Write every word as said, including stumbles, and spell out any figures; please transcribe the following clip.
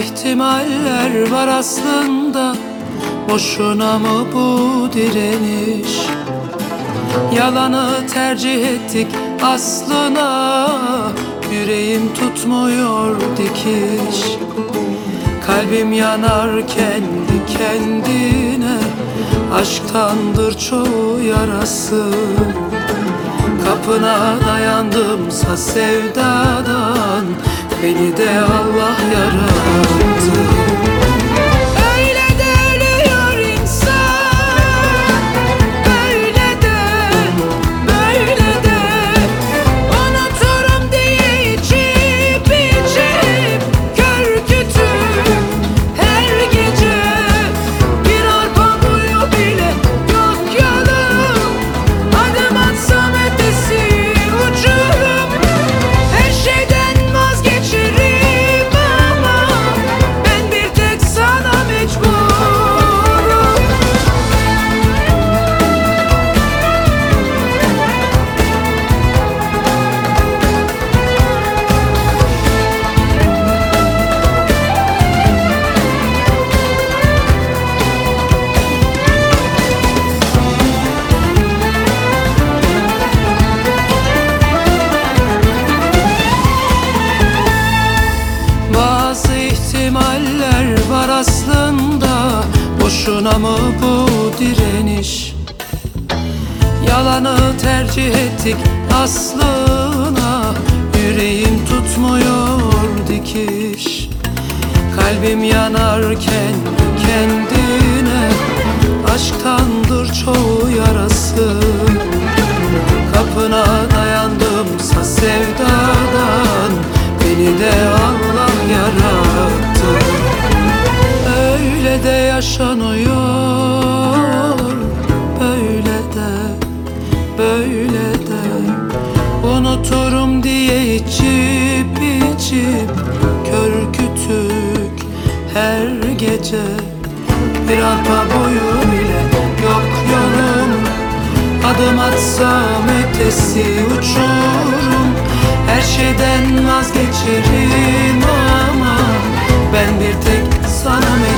ihtimaller var aslında, boşuna mı bu direniş? Yalanı tercih ettik aslına, yüreğim tutmuyor dikiş. Kalbim yanar kendi kendine, aşktandır çoğu yarası. Kapına dayandımsa sevdadan, beni de Allah yarattı. Öyle de ölüyor insan, öyle de böyle de. Unuturum diye içip içip, kör kütük her gece. Bir arpa boyu bile yok yolum, adım atsam ötesi uçurum. Her şeyden vazgeçerim ama ben bir tek sana mecburum. Bazı ihtimaller var aslında, boşuna mı bu direniş? Yalanı tercih ettik aslına, yüreğim tutmuyor dikiş. Kalbim yanar kendi kendine, aşktandır çoğu yarası. Kapına dayandımsa sevdadan, beni de Allah yarattı. Öyle de yaşanıyor, böyle de böyle de. Unuturum diye içip içip, kör kütük her gece. Bir arpa boyu bile yok yolum, adım atsam ötesi uçurum. Her şeyden vazgeçerim ama ben bir tek sana mecburum.